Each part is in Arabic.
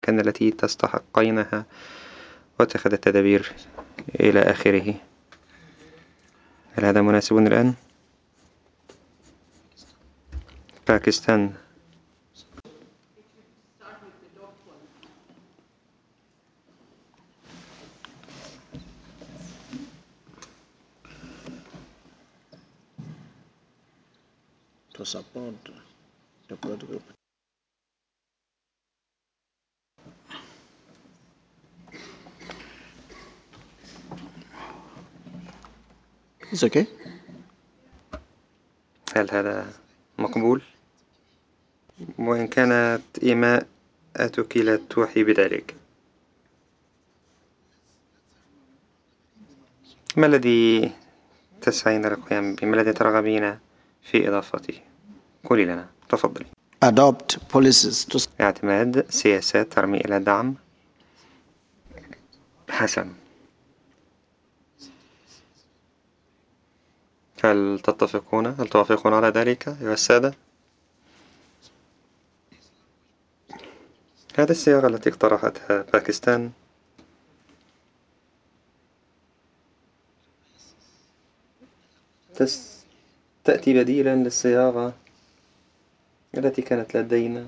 كان التي تستحقينها واتخذ التدابير إلى آخره. هل هذا مناسب الآن؟ باكستان. To support the political. It's okay. هل هذا مقبول؟ وإن كانت إيماءتك لا توحي بذلك، ما الذي تسعين للقيام به؟ ما الذي ترغبين في إضافته؟ قولي لنا، تفضلي. Adopt policies to. اعتماد سياسات ترمي إلى دعم. حسن. هل توافقون على ذلك أيها السادة؟ هذه الصياغة التي اقترحتها باكستان تأتي بديلا للصياغة التي كانت لدينا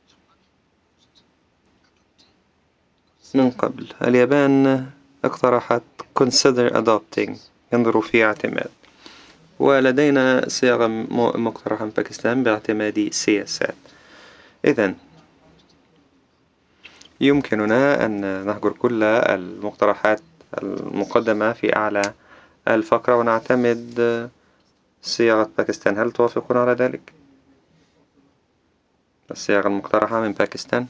من قبل. اليابان اقترحت consider adopting، ينظر في اعتماد، ولدينا صياغة مقترحة من باكستان باعتماد سياسات. إذن يمكننا أن نهجر كل المقترحات المقدمة في أعلى الفقرة ونعتمد صياغة باكستان. هل توافقون على ذلك؟ الصياغة المقترحة من باكستان.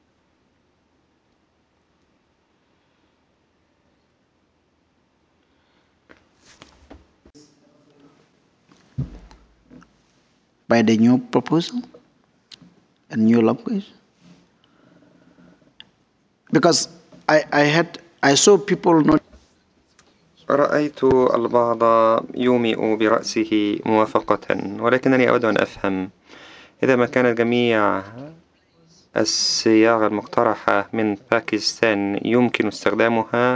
By the new proposal, a new language. Because I saw people not. رأيت البعض يومئ برأسه موافقة، ولكنني أود أن أفهم إذا ما كانت جميع الصياغة المقترحة من باكستان يمكن استخدامها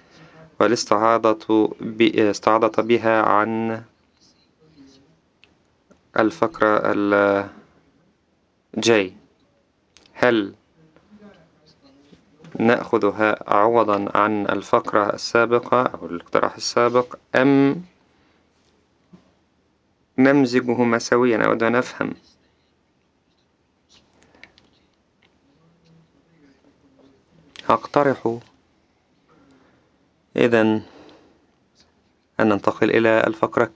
والاستعاضة بها عن الفقرة الجاي، هل نأخذها عوضا عن الفقرة السابقة أو الاقتراح السابق أم نمزجهما سويا؟ أود أن أفهم. أقترح إذن أن ننتقل إلى الفقرة